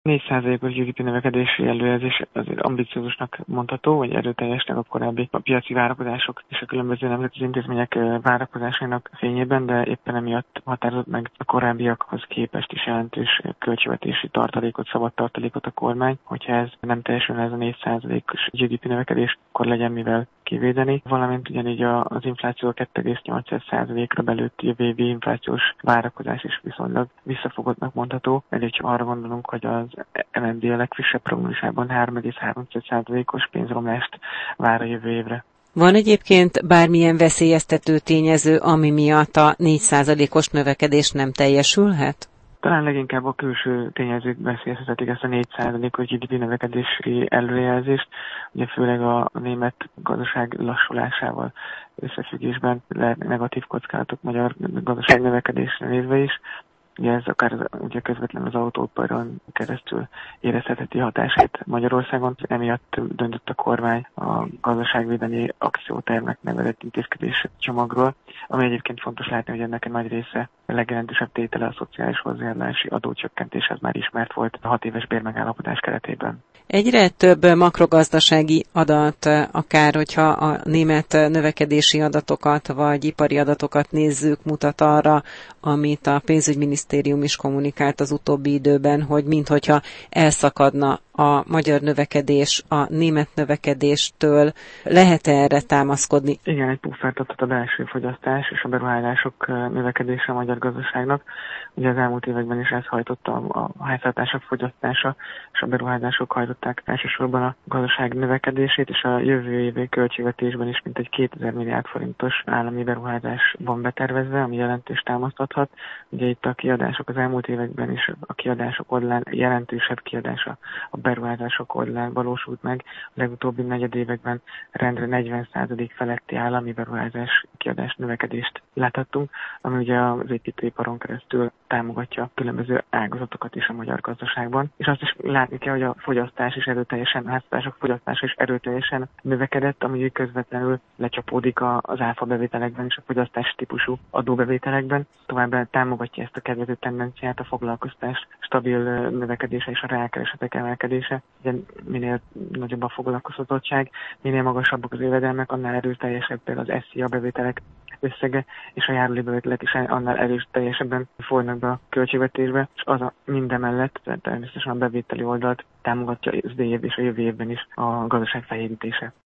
4%-os GDP növekedési előrejelzés azért ambiciózusnak mondható, vagy erőteljesnek a korábbi piaci várakozások és a különböző nemzetközi intézmények várakozásainak fényében, de éppen emiatt határozott meg a korábbiakhoz képest is jelentős költségvetési tartalékot, szabad tartalékot a kormány. Hogyha ez nem teljesülne ez a 4%-os GDP növekedés, akkor legyen mivel kivédeni, valamint ugyanígy az infláció 2,8%-ra belőtt jövő évi inflációs várakozás is viszonylag visszafogottnak mondható, mert ha arra gondolunk, hogy az MNB a legfrissebb prognózisában 3,3%-os pénzromlást vár a jövő évre. Van egyébként bármilyen veszélyeztető tényező, ami miatt a 4%-os növekedés nem teljesülhet? Talán leginkább a külső tényezők veszélyeztetik ezt a 4%-os GDP növekedési előrejelzést, ugye főleg a német gazdaság lassulásával összefüggésben lehet negatív kockázatok magyar gazdaság növekedésre nézve is. Ugye ez akár ugye közvetlenül az autóiparon keresztül érezhetheti hatását Magyarországon. Emiatt döntött a kormány a gazdaságvédelmi akciótervnek nevezett intézkedés csomagról, ami egyébként fontos látni, hogy ennek egy nagy része a legjelentősebb tétele a szociális hozzájárulási adócsökkentés, ez már ismert volt a 6 éves bérmegállapodás keretében. Egyre több makrogazdasági adat, akár hogyha a német növekedési adatokat vagy ipari adatokat nézzük, mutat arra, amit a pénzügyminisztérium is kommunikált az utóbbi időben, hogy minthogyha elszakadna a magyar növekedés a német növekedéstől. Lehet erre támaszkodni? Igen, egy puffert adhat a belső fogyasztás és a beruházások növekedése a magyar gazdaságnak. Ugye az elmúlt években is ez hajtotta a háztartások fogyasztása, és a beruházások hajtották elsősorban a gazdaság növekedését, és a jövő évi költségvetésben is mintegy 2000 milliárd forintos állami beruházás van betervezve, ami jelentős támasztathat. Ugye itt a kiadások az elmúlt években is a kiadások oldalán jelentősebb kiadása a beruházások oldalán valósult meg. A legutóbbi negyedévekben rendre 40% feletti állami beruházás kiadás növekedést láthattunk, ami ugye az építőiparon keresztül támogatja a különböző ágazatokat is a magyar gazdaságban. És azt is látni kell, hogy a fogyasztás is erőteljesen, a háztartások fogyasztása is erőteljesen növekedett, ami közvetlenül lecsapódik az áfa bevételekben és a fogyasztási típusú adóbevételekben. Továbbá támogatja ezt a kedvező tendenciát a foglalkoztás stabil növekedése és a reálkeresetek emelkedése. Ugye minél nagyobb a foglalkoztatottság, minél magasabbak az jövedelmek, annál erőteljesebb például az SZIA bevételek összege, és a járulékbevételek is annál erőteljesebben folynak be a költségvetésbe, és az a mindemellett természetesen a bevételi oldalt támogatja az idei év és a jövő évben is a gazdaság fehérítése.